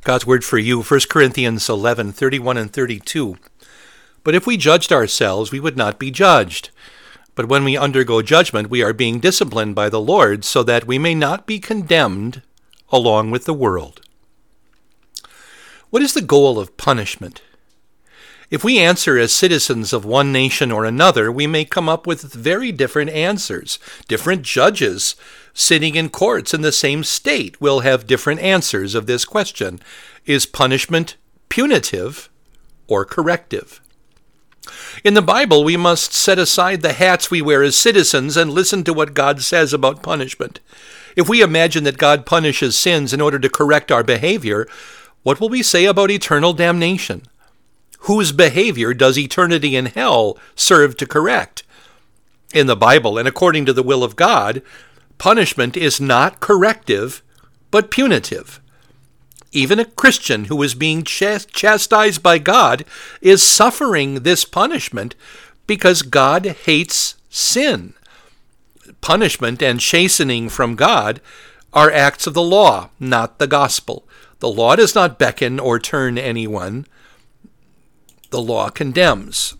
God's word for you, 1 Corinthians 11:31 and 32. But if we judged ourselves, we would not be judged. But when we undergo judgment, we are being disciplined by the Lord, so that we may not be condemned along with the world. What is the goal of punishment? If we answer as citizens of one nation or another, we may come up with very different answers. Different judges sitting in courts in the same state will have different answers of this question. Is punishment punitive or corrective? In the Bible, we must set aside the hats we wear as citizens and listen to what God says about punishment. If we imagine that God punishes sins in order to correct our behavior, what will we say about eternal damnation? Whose behavior does eternity in hell serve to correct? In the Bible, and according to the will of God, punishment is not corrective, but punitive. Even a Christian who is being chastised by God is suffering this punishment because God hates sin. Punishment and chastening from God are acts of the law, not the gospel. The law does not beckon or turn anyone. The law condemns.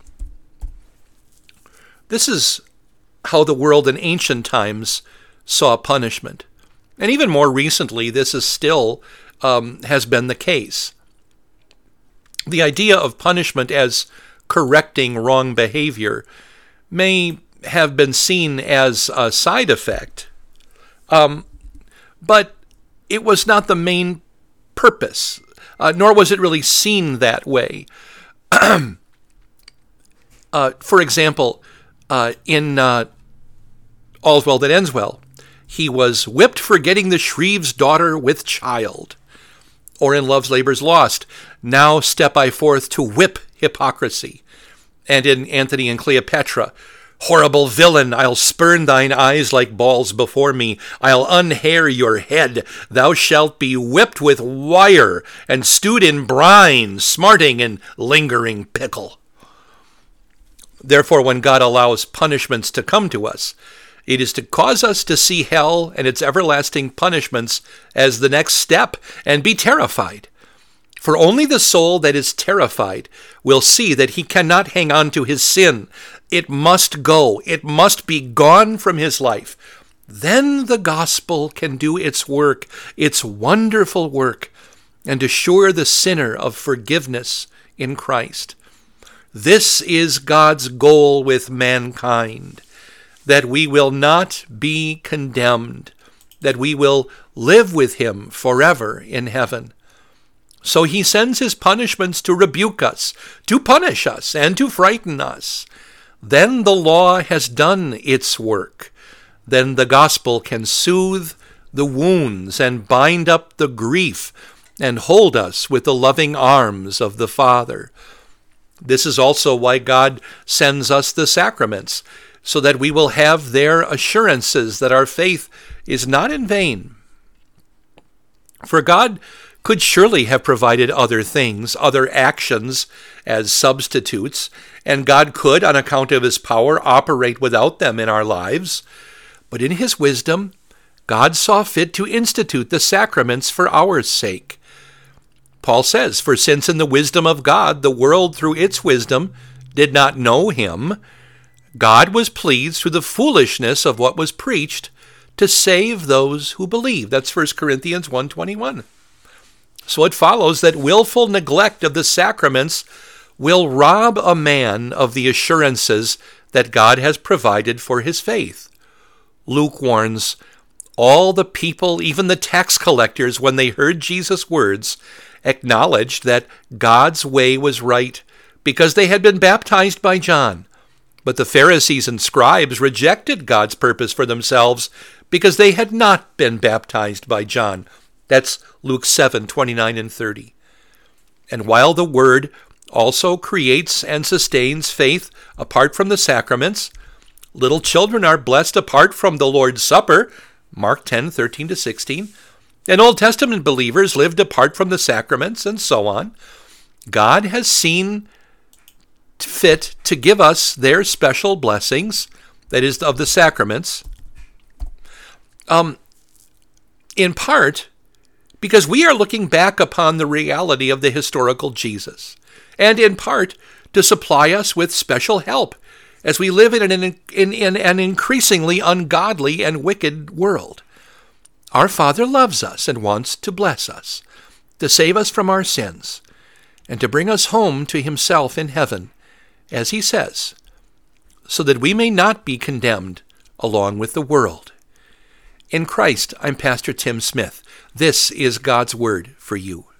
This is how the world in ancient times saw punishment. And even more recently, this is still has been the case. The idea of punishment as correcting wrong behavior may have been seen as a side effect, but it was not the main purpose, nor was it really seen that way. For example, in All's Well That Ends Well, he was whipped for getting the Shreve's daughter with child. Or in Love's Labour's Lost, now step I forth to whip hypocrisy. And in Antony and Cleopatra, horrible villain, I'll spurn thine eyes like balls before me. I'll unhair your head. Thou shalt be whipped with wire and stewed in brine, smarting and lingering pickle. Therefore, when God allows punishments to come to us, it is to cause us to see hell and its everlasting punishments as the next step and be terrified. For only the soul that is terrified will see that he cannot hang on to his sin. It must go. It must be gone from his life. Then the gospel can do its work, its wonderful work, and assure the sinner of forgiveness in Christ. This is God's goal with mankind, that we will not be condemned, that we will live with him forever in heaven. So he sends his punishments to rebuke us, to punish us, and to frighten us. Then the law has done its work. Then the gospel can soothe the wounds and bind up the grief and hold us with the loving arms of the Father. This is also why God sends us the sacraments, so that we will have their assurances that our faith is not in vain. For God could surely have provided other things, other actions as substitutes, and God could, on account of his power, operate without them in our lives. But in his wisdom, God saw fit to institute the sacraments for our sake. Paul says, "For since in the wisdom of God, the world through its wisdom did not know him, God was pleased through the foolishness of what was preached to save those who believe." That's 1 Corinthians 1:21. So it follows that willful neglect of the sacraments will rob a man of the assurances that God has provided for his faith. Luke warns, all the people, even the tax collectors, when they heard Jesus' words, acknowledged that God's way was right because they had been baptized by John. But the Pharisees and scribes rejected God's purpose for themselves because they had not been baptized by John. That's Luke 7:29 and 30. And while the Word also creates and sustains faith apart from the sacraments, little children are blessed apart from the Lord's Supper, Mark 10:13 to 16, and Old Testament believers lived apart from the sacraments, and so on. God has seen fit to give us their special blessings, that is, of the sacraments, in part because we are looking back upon the reality of the historical Jesus, and in part to supply us with special help as we live in an increasingly ungodly and wicked world. Our Father loves us and wants to bless us, to save us from our sins, and to bring us home to himself in heaven, as he says, so that we may not be condemned along with the world. In Christ, I'm Pastor Tim Smith. This is God's Word for you.